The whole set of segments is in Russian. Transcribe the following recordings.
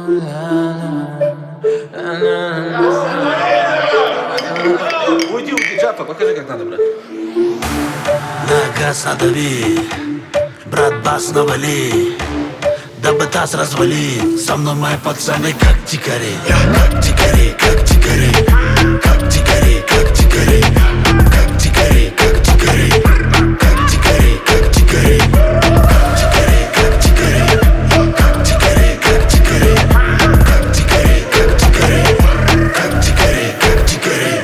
Уйди, Джафа, покажи, как надо, брат. На газ надави, брат, бас навали, дабы таз развали. Со мной мои пацаны как дикари, как дикари, как дикари, как дикари, как дикари, как дикари, как дикари, как дикари, как дикари, как дикари, как дикари, как дикари, как дикари, как дикари, как дикари, как дикари.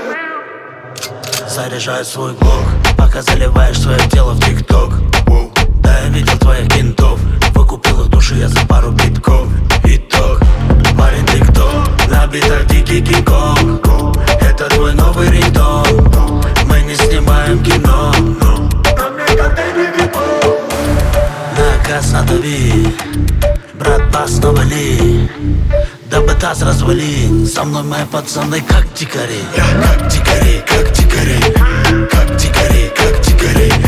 Заряжаю свой блок, пока заливаешь свое тело в ТикТок. Да, я видел твоих кентов, выкупил их души я за пару битков. Итог, парень, ты кто? На битах дикий Кинг-Конг. Это твой новый рингтон. Мы не снимаем кино, но на газ надави, брат, бас навали, дабы таз развали. Со мной мои пацаны как дикари, как дикари, как дикари, как дикари, как дикари.